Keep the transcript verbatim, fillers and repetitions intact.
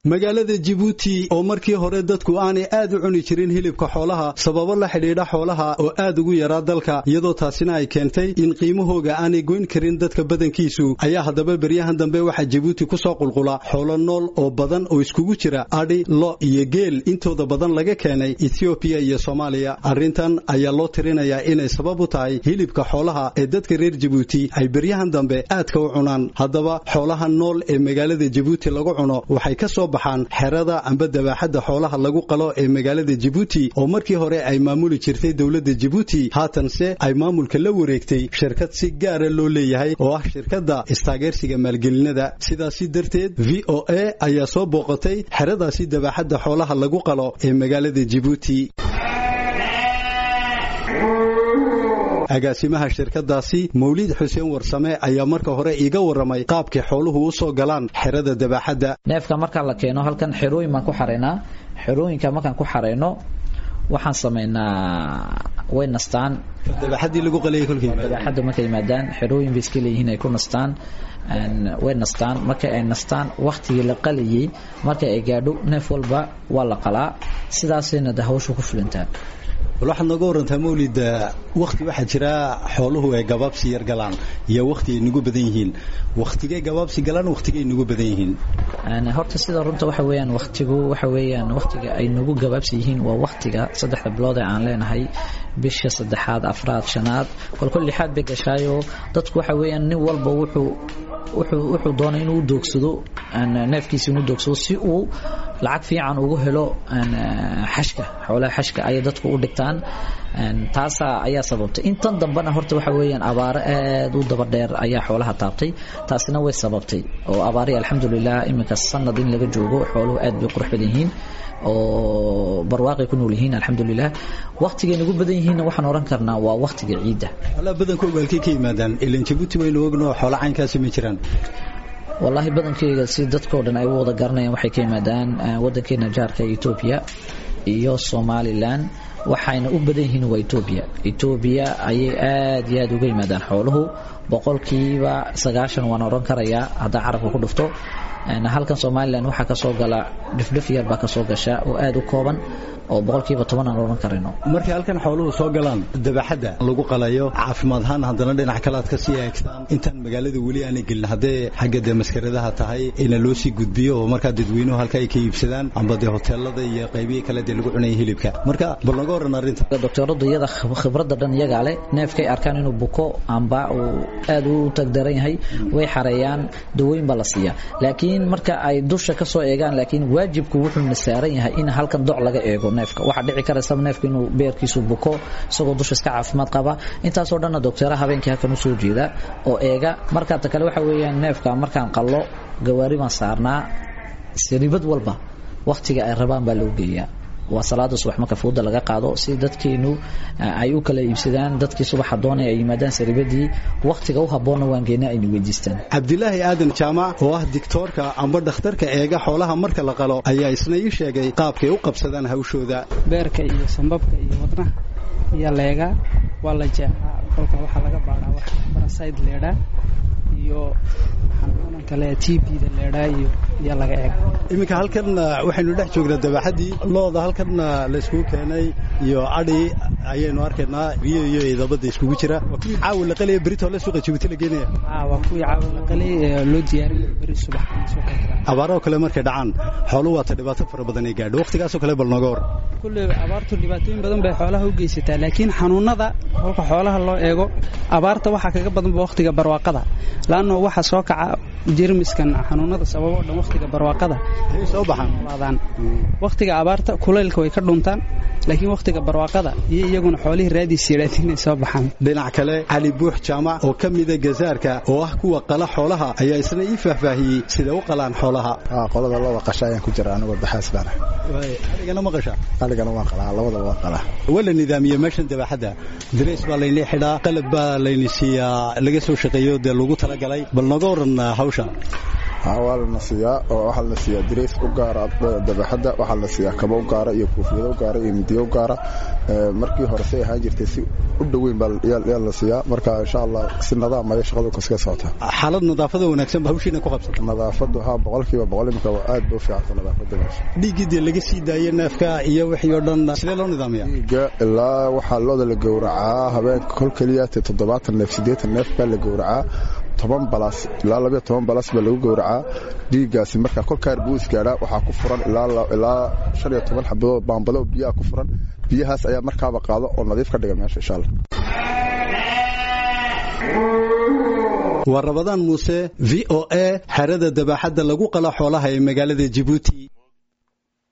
magaalada Djibouti oo markii hore dadku aanay aad u cuni jirin hilibka xoolaha sababo la xidhiidha xoolaha oo aad ugu yaraa dalka iyadoo taasina ay keentay in qiimahooga aanay goyn karin dadka badankiisu ayaa hadaba bariyahan dambe waxa Djibouti ku soo qulqula xoolo nool oo badan oo iskugu jira adhi lo iyo geel intooda badan laga keenay Ethiopia iyo Soomaaliya arintan ayaa loo tirinayaa inay sabab u tahay hilibka xoolaha ee dadka reer Djibouti ay bariyahan dambe aad ka u cunaan hadaba xoolaha nool ee magaalada Djibouti lagu cuno waxay ka soo baxaan xerada amba dabaxada xoolaha lagu qalo ee magaalada Djibouti oo markii hore ay maamuli jirtay dawladda Djibouti haatanse ay maamulka la wareegtay shirkad si gaar ah loo leeyahay oo ah shirkadda istaageersiga maalgelinada sidaas darteed V O A ayaa soo booqatay xeradaasi dabaxada xoolaha lagu qalo ee magaalada Djibouti agaasimaha shirkadaasi Mawlid Xuseen Warsame ayaa marka hore iiga waramay qaabka xooluhu u soo galaan xerada dabaxada neefka marka la keeno halkan xerooyin ma ku xareynaa xerooyinka markaan ku xareyno waxaan sameynaa way nastaan dabaxadii lagu qalay kulkii dabaxada marka yimaadaan xerooyin bay iska leeyihiin ay ku nastaan way nastaan marka ay nastaan waqtiga la qaliyay marka ay gaadho neef walba waa la qalaa sidaasina hawshu ku fulintaa waxaad nooga warantaa Mawlid waqti waxa jira xooluhu ay gabaabsi yar galaan iyo waqti ay nagu badan yihiin waqtiga gabaabsi galaan waqtiga ay nagu badan yihiin ana horta sida runta waxa weeyaan waqtigu waxa weeyaan waqtiga ay nagu gabaabsi yihiin waa waqtiga saddexda bilood ee aan leenahay bisha saddexaad afraad shanaad kulku lixaad bay gashaayo dadku waxa weeyaan nin walba wuxuu wuxuu wuxuu doonay inuu doogsado neefkiisa inuu doogsado si uu lacag fiican ugu helo xashka xoolaha xashka ay dadku u dhigtaan taasa ayaa sababtay intan dambana horta waxa weeyaan abaar aad u daba dheer ayaa xoolaha taabtay taasina way sababtay oo abaari alxamdulillah imika sanad in laga joogo xooluhu aad bay qurux badan yihiin oo barwaaqay ku nool yihiin alxamdulillah waqtiga ugu badan yihiin waxaan oran karnaa waa waqtiga ciida wala badanku walkii ka yimaadaan ilaa Djibouti way noogno xoolo caynkaasi ma jiraan wallahi badankeyga si dadkoo dhan ay wada garanayaan waxay ka yimaadaan wadankeena jaarka Ethiopia iyo Somaliland waxayna u badan yihiin waa Ethiopia Ethiopia ay aad iyo aad uga yimaadaan xooluhu boqolkiiba sagaashan waan oran karayaa hada carabka ku dhufto ana halkan Somaliland waxa ka soo gala dhifdhif yar ba ka soo gasha oo aad u kooban oo boqolkiiba toban aan oran karino markii halkan xooluhu soo galaan dabaxada lagu qalayo caafimaad ahaan hadana dhinac kale aad ka sii eegtaan intan magaalada wali aan gelin hadee xagga maskaradaha tahay in loo sii gudbiyo oo marka dadweynuhu halka ay ka iibsadaan amba de hoteelada iyo qaybiye kale ee lagu cunay hilibka marka bal naga waran arinta doctoradu iyada khibradda dhan iyaga leh neefkay arkaan inuu buko amba uu aad u tagdaran yahay way xareeyaan dawooyin baa la siiya laakiin marka ay dusha ka soo eegaan laakiin waajibku wuxuu nasaaran yahay in halkan doc laga eego neefka waxa dhici karaysa neefka inuu beerkiisu buko isagoo dusha iska caafimaad qaba intaas oo dhan doctora habeenkii halkan u soo jeeda oo eega marka ta kale waxa weeyaan neefka markaan qallo gawaari ma saarnaa siribad walba waqtiga ay rabaan baa loo geeyaa waa salaada subax marka fooda laga qaado si dadkeenu ay u kala iibsadaan dadkii subaxa doonay ay yimaadaan saribadii waqtiga u haboon waan geynaa ay weydiistaan Cabdilaahi Aadan Jaamac oo ah doctorka amba dhakhtarka eega xoolaha marka la qalo ayaa isna ii sheegay qaabkay u qabsadaan hawshooda beerka iyo sanbabka iyo wadnaha iyo leega waa la jeexaa kolka waxa laga baaraa wax parasite leedah iyo xanuun kale T B da leedah iyo ya laga eeg iminka halkan waxaynu dhex joognaa dabaxadii looda halkan la isku keenay iyo adhi ayaynu arkaynaa biyo iyo idabada isku jira caawil la qalay berito la suuqa Djibouti la geenaya ah waa ku caawil la qalay loo diyaariyay beri subax abaaro kale markay dhacaan xooluhu waa dhibaato fara badan ay gaadho waqtigaas oo kale bal naga war kulli abaartu dhibaatooyin badan bay xoolaha u geysataa laakiin xanuunada halka xoolaha loo eego abaarta waxa kaga badan waqtiga barwaaqada laano waxa soo kaca jeermiskan xanuunada sababo dhan waqtiga barwaaqada ay soo baxaan waadaan waqtiga abaarta kuleylka way ka dhuntaan laakiin waqtiga barwaaqada iyo iyaguna xoolaha raadi siiraadin ay soo baxaan dhinac kale Ali Buux Jaamac oo kamida gazaarka oo ah kuwa qala xoolaha ayaa isna ii faahfaahiyay sida u qalaan xoolaha ah qolada loo qashayaan ku jira aniga baxaas bana way adigana ma qasha adigana waan qalaa labada waan qalaa wala nidaamiye meeshan dabaxada darees baa la inay xidhaa qalab baa la inay siiyaa laga soo shaqeeyo de lagu tala galay bal naga waran hawsha waa la nasiyaa oo waxa la nasiyaa direys u gaar ah dabaxada waxa la nasiyaa kabo u gaar ah iyo koofiyado u gaar ah iyo midiyo u gaar ah markii hore say ahaan jirtay si u dhaweyn bal yaa la nasiyaa marka insha Allah si nidaam ay shaqadu ka soo socota xaalad nadaafada wanaagsan baa hawshiina ku qabsatay nadaafadu ha boqolkiiba boqol imka aad buu fiican nadaafada dhiigii laga sii daayay neefka iyo wixii oo dhan sidee loo nidaamiyaa dhiiga ilaa waxa loo la gowracaa habeen kol kaliya toddobaatan neef sideetan neef baa la gowracaa toban balas ilaa laba iyo toban balas baa lagu gowracaa dhiigaasi marka kolkaar buu isgaadha waxa ku furan ilaa ilaa shan iyo toban xabadood baambalo biyo ku furan biyahaas ayaa markaaba qaado oo nadiif ka dhiga meesha insha Allah waa Rabadaan Muuse V O A xerada dabaxada lagu qala xoolaha ee magaalada Djibouti